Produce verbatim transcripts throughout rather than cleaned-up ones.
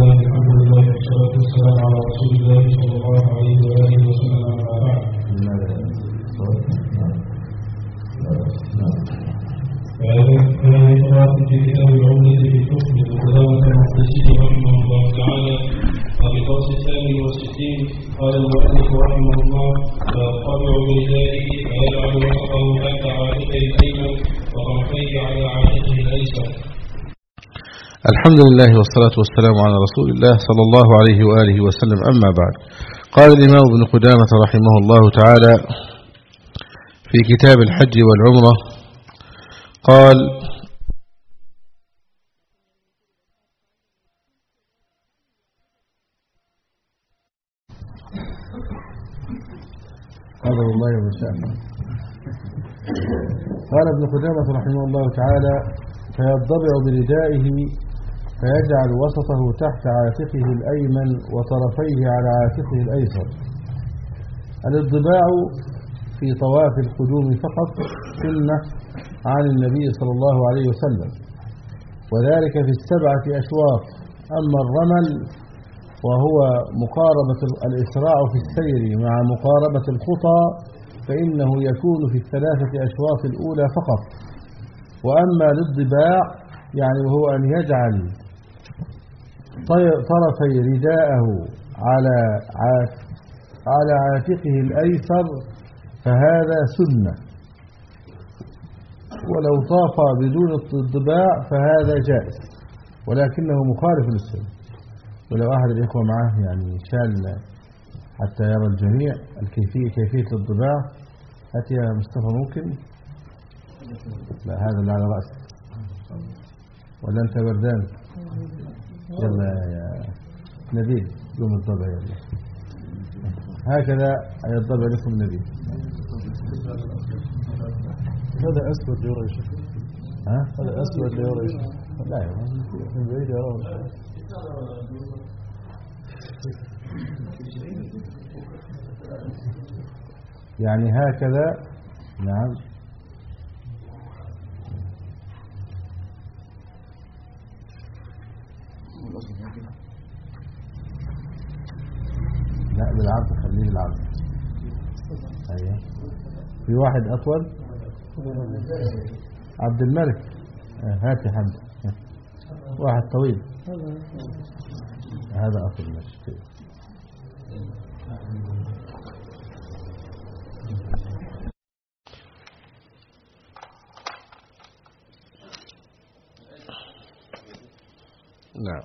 الله الحمد لله والصلاة والسلام على رسول الله صلى الله عليه وآله وسلم أما بعد. فهذه قراءة في كتاب العمدة في حكم قدامة المحدثين رحمه الله تعالى. وفي الدرس الثاني والستين قال المؤلف رحمه الله: فيطلع بردائه فيجعل وسطه تحت عاتقه الأيمن وطرفيه على عاتقه الأيسر. الحمد لله والصلاة والسلام على رسول الله صلى الله عليه وآله وسلم. أما بعد، قال الإمام ابن قدامة رحمه الله تعالى في كتاب الحج والعمرة، قال: قدر الله وشاء. قال ابن قدامة رحمه الله تعالى: فيضبع بردائه فيجعل وسطه تحت عاتقه الأيمن وطرفيه على عاتقه الأيسر. الانضباع في طواف القدوم فقط سنة عن النبي صلى الله عليه وسلم، وذلك في السبعة أشواط. أما الرمل وهو مقاربة الإسراع في السير مع مقاربة الخطى فإنه يكون في الثلاثة أشواط الأولى فقط. وأما الانضباع يعني وهو أن يجعل طرفي رداءه على على عاتقه الأيسر فهذا سنة، ولو طاف بدون الانضباع فهذا جائز، ولكنه مخالف للسنة. ولو أحد الإخوة معه يعني شال حتى يرى الجميع الكيفية كيفية الانضباع، هات يا مصطفى ممكن؟ لا، هذا اللي على رأسك، ولا أنت بردان؟ يلا يا نبيل قوم الضبع، يلا هكذا يضبع لكم نبيل. هذا أسود يرى شيء. ها؟ هذا أسود يرى شيء. لا يا من بعيد يراه. يعني هكذا. نعم. لا بالعرض، خليه بالعرض. ايوه، في واحد اطول. عبد الملك، هات يا حمد. واحد طويل، هذا اطول ماشي. نعم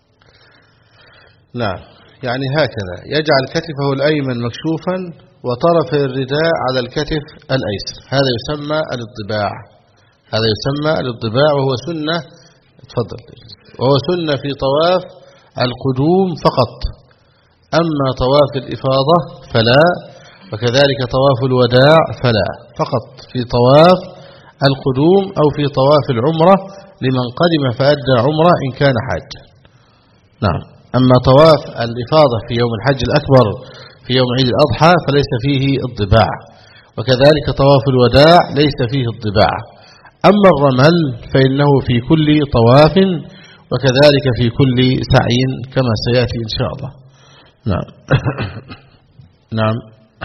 نعم يعني هكذا يجعل كتفه الأيمن مكشوفا وطرف الرداء على الكتف الأيسر. هذا يسمى الانضباع. هذا يسمى الانضباع وهو سنة. تفضل. وهو سنة في طواف القدوم فقط. أما طواف الإفاضة فلا، وكذلك طواف الوداع فلا، فقط في طواف القدوم أو في طواف العمرة لمن قدم فأدى عمرة إن كان حاجا. نعم. أما طواف الإفاضة في يوم الحج الأكبر في يوم عيد الأضحى فليس فيه الضباع، وكذلك طواف الوداع ليس فيه الضباع. أما الرمل فإنه في كل طواف وكذلك في كل سعي كما سيأتي إن شاء الله. نعم. نعم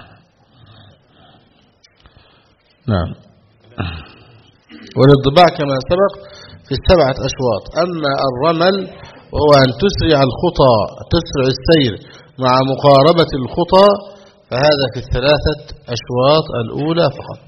نعم والانضباع كما سبق في السبعة أشواط. أما الرمل وهو أن تسرع الخطى، تسرع السير مع مقاربة الخطى، فهذا في الثلاثة أشواط الأولى فقط.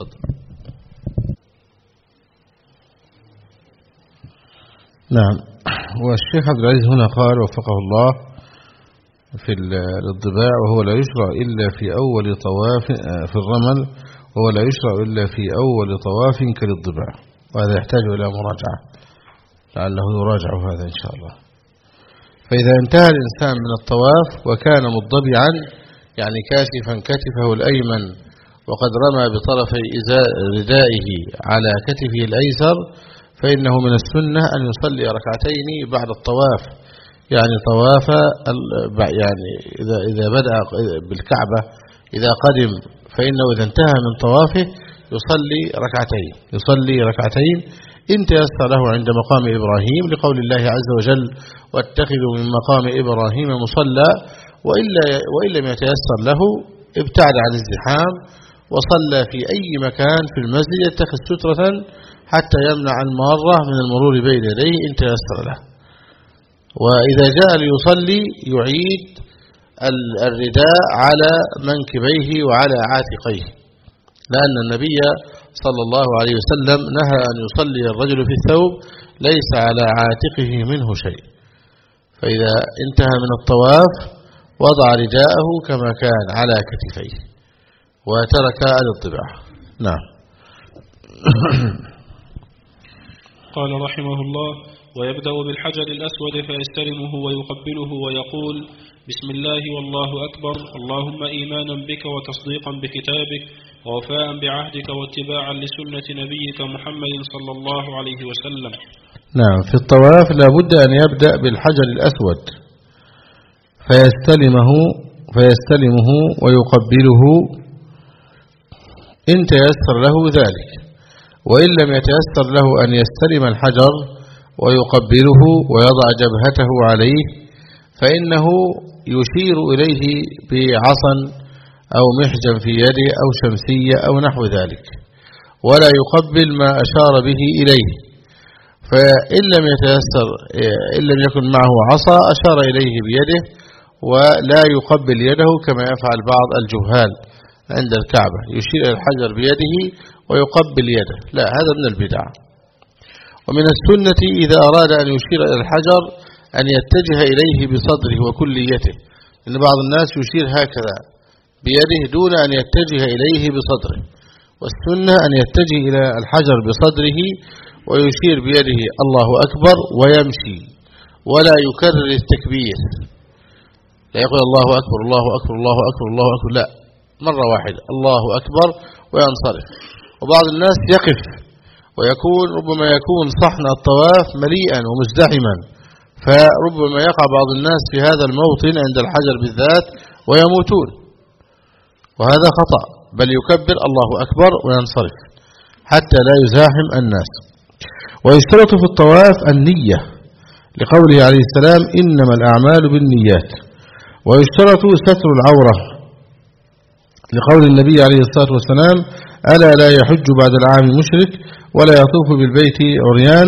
نعم. والشيخ عبد العزيز هنا قال وفقه الله في الانضباع: وهو لا يشرع إلا في أول طواف في الرمل، وهو لا يشرع إلا في أول طواف كالانضباع. وهذا يحتاج إلى مراجعة، لعله يراجع هذا إن شاء الله. فإذا انتهى الإنسان من الطواف وكان مضبعا يعني كاشفا كتفه الأيمن وقد رمى بطرفي ردائه على كتفه الأيسر، فإنه من السنة أن يصلي ركعتين بعد الطواف. يعني طواف يعني إذا إذا بدأ بالكعبة إذا قدم فإنه إذا انتهى من طوافه يصلي ركعتين يصلي ركعتين إن تيسر له عند مقام إبراهيم لقول الله عز وجل واتخذوا من مقام إبراهيم مصلى، وإلا وإن لم يتيسر له ابتعد عن الزحام وصلى في أي مكان في المسجد يتخذ سترة حتى يمنع المارة من المرور بين يديه إن تيسر له. وإذا جاء ليصلي يعيد الرداء على منكبيه وعلى عاتقيه، لأن النبي صلى الله عليه وسلم نهى أن يصلي الرجل في الثوب ليس على عاتقه منه شيء. فإذا انتهى من الطواف وضع رداءه كما كان على كتفيه وترك الاطباع. نعم. قال رحمه الله: ويبدأ بالحجر الأسود فيستلمه ويقبله ويقول: بسم الله والله أكبر، اللهم إيمانا بك وتصديقا بكتابك ووفاء بعهدك واتباعا لسنة نبيك محمد صلى الله عليه وسلم. نعم. في الطواف لا بد أن يبدأ بالحجر الأسود فيستلمه فيستلمه ويقبله إن تيسر له ذلك، وإن لم يتيسر له أن يستلم الحجر ويقبله ويضع جبهته عليه فإنه يشير إليه بعصا أو محجم في يده أو شمسية أو نحو ذلك، ولا يقبل ما أشار به إليه. فإن لم يتيسر إن لم يكن معه عصا أشار إليه بيده ولا يقبل يده كما يفعل بعض الجهال عند الكعبة، يشير إلى الحجر بيده ويقبل يده، لا، هذا من البدع. ومن السنة إذا أراد أن يشير إلى الحجر أن يتجه إليه بصدره وكليته، لأن بعض الناس يشير هكذا بيده دون أن يتجه إليه بصدره، والسنة أن يتجه إلى الحجر بصدره ويشير بيده الله أكبر ويمشي ولا يكرر التكبير، لا يقول الله أكبر الله أكبر الله أكبر الله أكبر، لا، مرة واحدة الله أكبر وينصرف. وبعض الناس يقف ويكون ربما يكون صحن الطواف مليئا ومزدحما، فربما يقع بعض الناس في هذا الموطن عند الحجر بالذات ويموتون، وهذا خطأ، بل يكبر الله أكبر وينصرف حتى لا يزاحم الناس. ويشترط في الطواف النية لقوله عليه السلام إنما الأعمال بالنيات. ويشترط ستر العورة لقول النبي عليه الصلاة والسلام ألا لا يحج بعد العام مشرك ولا يطوف بالبيت عريان.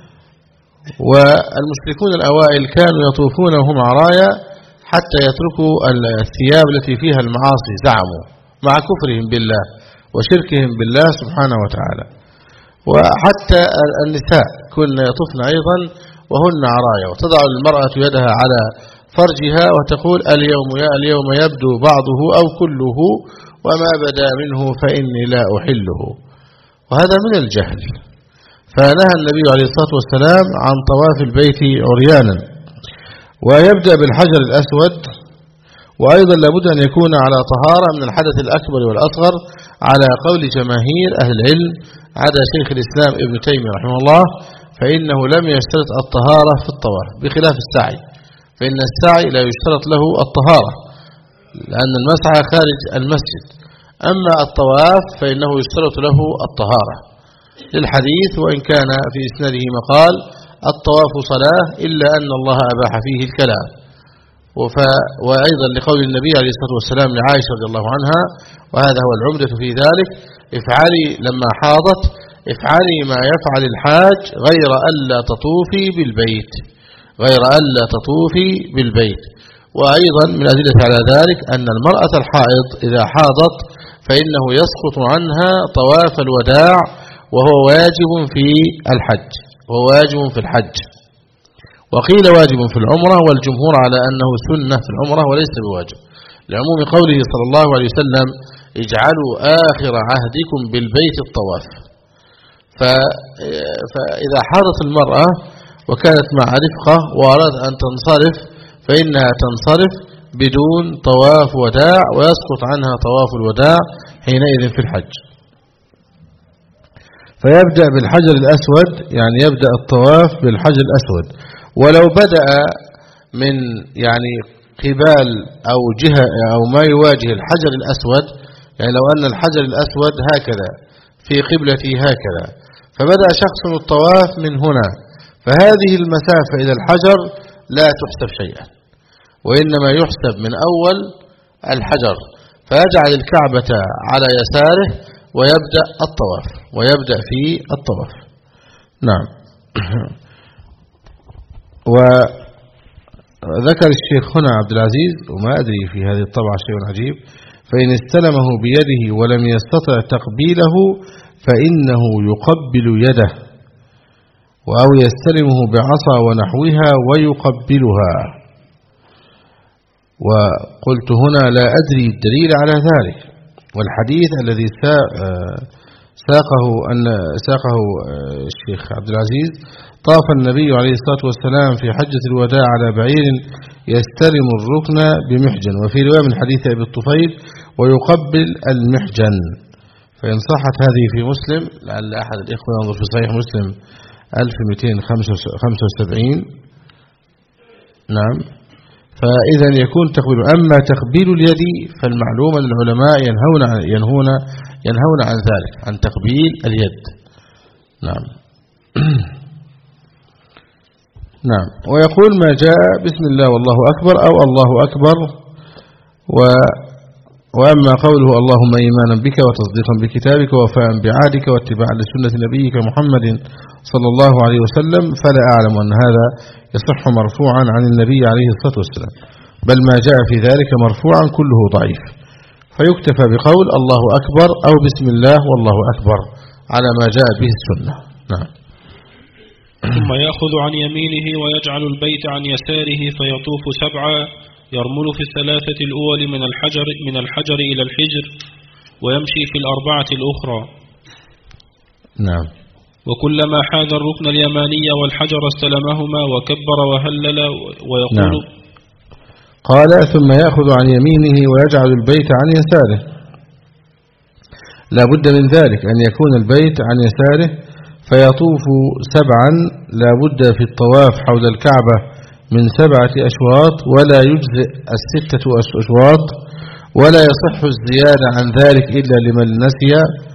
والمشركون الأوائل كانوا يطوفون وهم عرايا حتى يتركوا الثياب التي فيها المعاصي، زعموا، مع كفرهم بالله وشركهم بالله سبحانه وتعالى. وحتى النساء كن يطوفن أيضا وهن عرايا، وتضع المرأة يدها على فرجها وتقول اليوم يا اليوم يبدو بعضه أو كله وما بدا منه فإني لا أحله، وهذا من الجهل. فنهى النبي عليه الصلاة والسلام عن طواف البيت عريانا. ويبدأ بالحجر الأسود، وأيضا لابد أن يكون على طهارة من الحدث الأكبر والأصغر على قول جماهير أهل العلم عدا شيخ الإسلام ابن تيمية رحمه الله، فإنه لم يشترط الطهارة في الطواف بخلاف السعي، فإن السعي لا يشترط له الطهارة لأن المسعى خارج المسجد، أما الطواف فإنه يشترط له الطهارة للحديث وإن كان في إسناده مقال الطواف صلاة إلا أن الله أباح فيه الكلام. وأيضا لقول النبي عليه الصلاة والسلام لعائشة رضي الله عنها، وهذا هو العمدة في ذلك، افعلي لما حاضت افعلي ما يفعل الحاج غير ألا تطوفي بالبيت غير ألا تطوفي بالبيت. وأيضا من أدلة على ذلك أن المرأة الحائض إذا حاضت فإنه يسقط عنها طواف الوداع وهو واجب في الحج وهو واجب في الحج وقيل واجب في العمرة، والجمهور على أنه سنة في العمرة وليس بواجب، لعموم قوله صلى الله عليه وسلم اجعلوا آخر عهدكم بالبيت الطواف. فإذا حاضت المرأة وكانت مع رفقة وأراد أن تنصرف فإنها تنصرف بدون طواف وداع ويسقط عنها طواف الوداع حينئذ في الحج. فيبدأ بالحجر الأسود، يعني يبدأ الطواف بالحجر الأسود، ولو بدأ من يعني قبال أو جهة أو ما يواجه الحجر الأسود، يعني لو أن الحجر الأسود هكذا في قبلتي هكذا فبدأ شخص الطواف من هنا، فهذه المسافة إلى الحجر لا تحسب شيئا، وإنما يحسب من أول الحجر، فيجعل الكعبة على يساره ويبدأ الطواف ويبدأ في الطواف. نعم. وذكر الشيخ هنا عبد العزيز، وما أدري في هذه الطبعة شيء عجيب، فإن استلمه بيده ولم يستطع تقبيله فإنه يقبل يده، أو يستلمه بعصا ونحوها ويقبلها. وقلت هنا لا أدري الدليل على ذلك، والحديث الذي ساقه أن ساقه الشيخ عبد العزيز: طاف النبي عليه الصلاة والسلام في حجة الوداع على بعير يستلم الركن بمحجن، وفي رواية من حديث أبي الطفيل: ويقبل المحجن. فإن صحت هذه في مسلم، لعل أحد الإخوة ينظر في صحيح مسلم ألف ومئتين وخمسة وسبعين. نعم. فإذا يكون تقبيل. أما تقبيل اليد فالمعلوم أن العلماء ينهون عن ينهون ينهون عن ذلك، عن تقبيل اليد. نعم. نعم. ويقول ما جاء بسم الله والله أكبر أو الله أكبر. و وأما قوله اللهم إيمانا بك وتصديقا بكتابك ووفاء بعهدك واتباعا لسنة نبيك محمد صلى الله عليه وسلم، فلا أعلم أن هذا يصح مرفوعا عن النبي عليه الصلاة والسلام، بل ما جاء في ذلك مرفوعا كله ضعيف، فيكتفى بقول الله أكبر أو بسم الله والله أكبر على ما جاء به السنة. نعم. ثم يأخذ عن يمينه ويجعل البيت عن يساره فيطوف سبعا، يرمل في الثلاثة الأول من الحجر من الحجر إلى الحجر، ويمشي في الأربعة الأخرى. نعم. وكلما حاذ الركن اليماني والحجر استلمهما وكبر وهلل ويقول. نعم. قال ثم يأخذ عن يمينه ويجعل البيت عن يساره. لا بد من ذلك أن يكون البيت عن يساره، فيطوف سبعا. لا بد في الطواف حول الكعبة من سبعة أشواط، ولا يجزئ الستة أشواط، ولا يصح الزيادة عن ذلك إلا لمن نسي.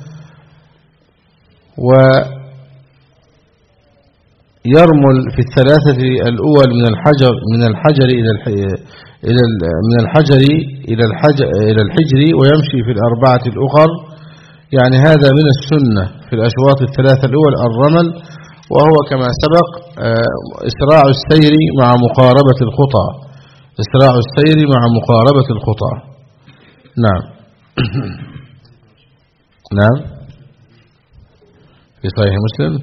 ويرمل في الثلاثة الأول من الحجر من الحجر إلى إلى من الحجر إلى الحجر إلى الحجر، ويمشي في الأربعة الأخر. يعني هذا من السنة في الأشواط الثلاثة الأول الرمل، وهو كما سبق إسراع السير مع مقاربة الخطى، إسراع السير مع مقاربة الخطى. نعم. نعم. في صحيح مسلم.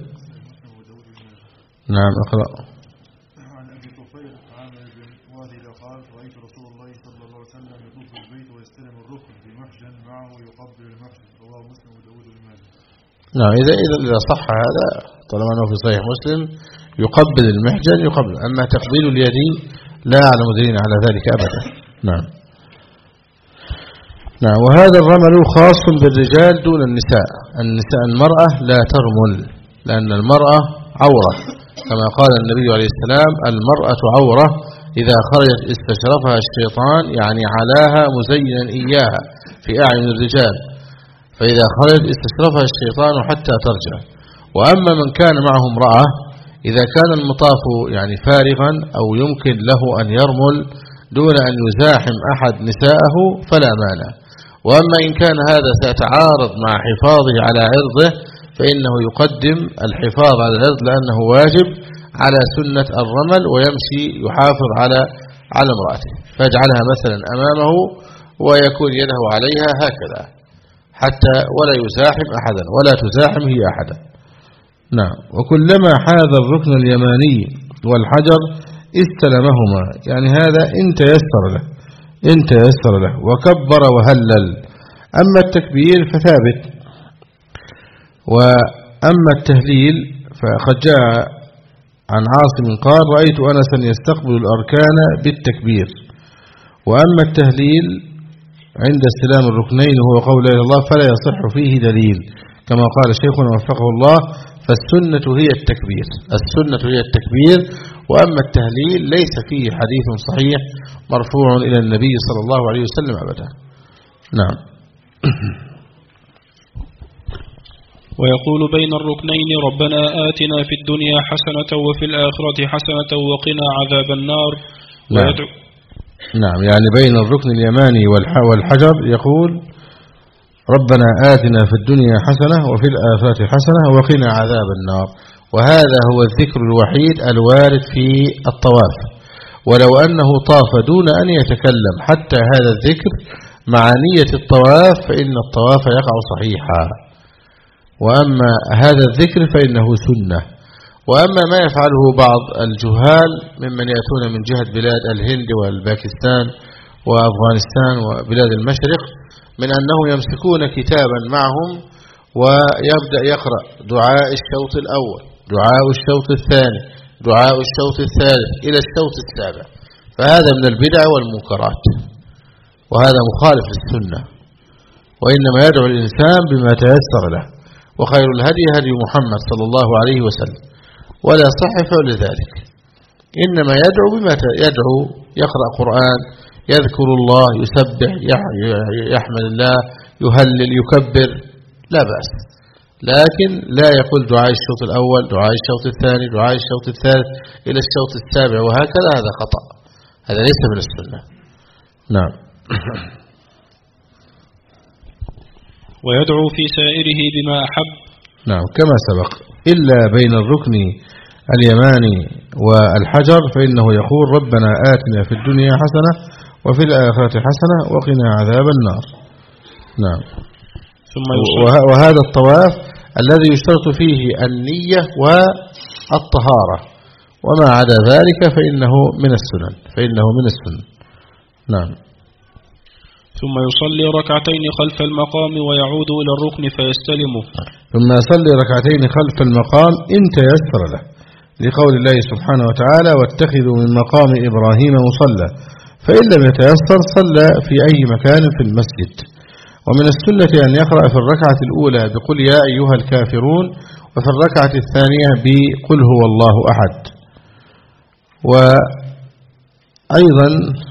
نعم. اقرأ. عن أبي طفيل عامر بن واثلة قال: رأيت رسول الله صلى الله عليه وسلم يطوف البيت ويستلم الركن بمحجن معه ويقبل المحجن، رواه مسلم وداود بن ماجه. نعم. إذا إذا صح هذا طالما أنه في صحيح مسلم يقبل المحجن يقبل. أما تقبيل اليد لا أعلم دليل على ذلك أبدا. نعم. نعم. وهذا الرمل خاص بالرجال دون النساء. النساء المرأة لا ترمل، لأن المرأة عورة، كما قال النبي عليه السلام: المرأة عورة إذا خرجت استشرفها الشيطان، يعني علاها مزينا إياها في أعين الرجال، فإذا خرجت استشرفها الشيطان حتى ترجع. وأما من كان معه امرأة، إذا كان المطاف يعني فارغا أو يمكن له أن يرمل دون أن يزاحم أحد نساءه فلا مانع. وأما إن كان هذا سيتعارض مع حفاظه على عرضه، فإنه يقدم الحفاظ على العرض لأنه واجب على سنة الرمل، ويمشي يحافظ على على امرأته، فيجعلها مثلا أمامه ويكون يده عليها هكذا حتى ولا يزاحم أحدا ولا تزاحم هي أحدا. نعم. وكلما حاذ الركن اليماني والحجر استلمهما، يعني هذا إن تيسر له إن تيسر له وكبر وهلل. أما التكبير فثابت. وأما التهليل فقد جاء عن عاصم قال: رأيت أنسا يستقبل الأركان بالتكبير. وأما التهليل عند استلام الركنين وهو قول لا إله إلا الله فلا يصح فيه دليل، كما قال شيخنا وفقه الله: فالسنة هي التكبير، السنة هي التكبير. وأما التهليل ليس فيه حديث صحيح مرفوع إلى النبي صلى الله عليه وسلم أبدا. نعم. ويقول بين الركنين ربنا آتنا في الدنيا حسنة وفي الآخرة حسنة وقنا عذاب النار. نعم. نعم، يعني بين الركن اليماني والحجر يقول ربنا آتنا في الدنيا حسنة وفي الآخرة حسنة وقنا عذاب النار. وهذا هو الذكر الوحيد الوارد في الطواف، ولو أنه طاف دون أن يتكلم حتى هذا الذكر مع نية الطواف فإن الطواف يقع صحيحا، وأما هذا الذكر فإنه سنة. وأما ما يفعله بعض الجهال ممن يأتون من جهة بلاد الهند والباكستان وأفغانستان وبلاد المشرق من أنهم يمسكون كتابا معهم ويبدأ يقرأ دعاء الشوط الأول، دعاء الشوط الثاني، دعاء الشوط الثالث إلى الشوط السابع، فهذا من البدع والمنكرات، وهذا مخالف للسنة. وإنما يدعو الإنسان بما تيسر له، وخير الهدي هدي محمد صلى الله عليه وسلم، ولا صح فعل ذلك. إنما يدعو بما يدعو، يقرأ قرآن، يذكر الله، يسبح، يحمد الله، يهلل، يكبر، لا بأس، لكن لا يقول دعاء الشوط الأول، دعاء الشوط الثاني، دعاء الشوط الثالث إلى الشوط السابع وهكذا، هذا خطأ، هذا ليس من السنة. نعم. ويدعو في سائره بما أحب. نعم كما سبق، إلا بين الركن اليماني والحجر فإنه يقول ربنا آتنا في الدنيا حسنة وفي الآخرة حسنة وقنا عذاب النار. نعم. ثم وهذا الطواف الذي يشترط فيه النية والطهارة، وما عدا ذلك فإنه من السنن، فإنه من السنن. نعم. ثم يصلي ركعتين خلف المقام ويعود إلى الركن فيستلمه. ثم يصلي ركعتين خلف المقام إن تيسر له، لقول الله سبحانه وتعالى واتخذوا من مقام إبراهيم مصلى، فإن لم يتيسر صلى في أي مكان في المسجد. ومن السنة أن يقرأ في الركعة الأولى بقل يا أيها الكافرون، وفي الركعة الثانية بقل هو الله أحد. وأيضا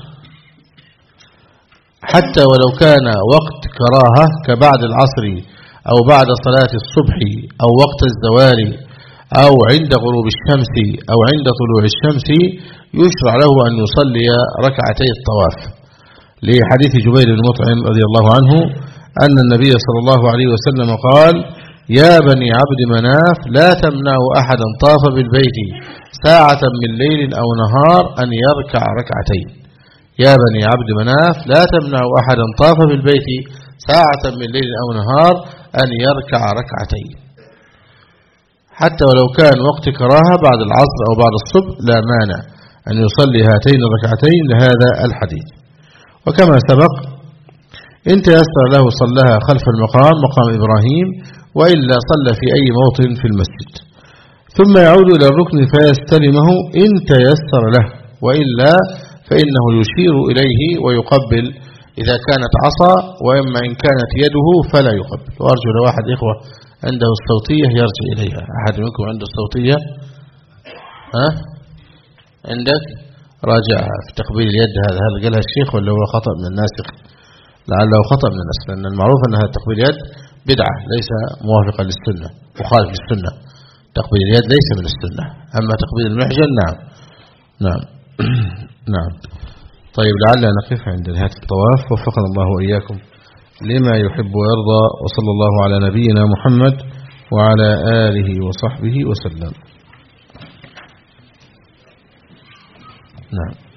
حتى ولو كان وقت كراهة كبعد العصر أو بعد صلاة الصبح أو وقت الزوال أو عند غروب الشمس أو عند طلوع الشمس، يشرع له أن يصلي ركعتي الطواف، لحديث جبير بن مطعم رضي الله عنه أن النبي صلى الله عليه وسلم قال يا بني عبد مناف لا تمنعوا أحدا طاف بالبيت ساعة من ليل أو نهار أن يركع ركعتين. يا بني عبد مناف لا تمنعوا أحدا طاف بالبيت ساعة من ليل أو نهار أن يركع ركعتين. حتى ولو كان وقت كراهة بعد العصر أو بعد الصبح لا مانع أن يصلي هاتين الركعتين لهذا الحديث. وكما سبق إن تيسر له صلىها خلف المقام مقام إبراهيم، وإلا صلى في أي موطن في المسجد. ثم يعود إلى الركن فيستلمه إن تيسر له، وإلا فإنه يشير إليه ويقبل إذا كانت عصا، وإما إن كانت يده فلا يقبل. وأرجو لو أحد إخوة عنده الصوتية يرجع إليها. أحد منكم عنده الصوتية؟ ها؟ عندك؟ راجعها في تقبيل اليد. هذا هل قالها الشيخ ولا هو خطأ من الناسخ؟ لعله خطأ من الناسخ، لأن المعروف أن هذا تقبيل اليد بدعة ليس موافقا للسنة، مخالف للسنة. تقبيل اليد ليس من السنة، أما تقبيل المحجن نعم. نعم. نعم. طيب لعلنا نقف عند نهاية الطواف، وفقنا الله وإياكم لما يحب ويرضى، وصلى الله على نبينا محمد وعلى آله وصحبه وسلم. نعم.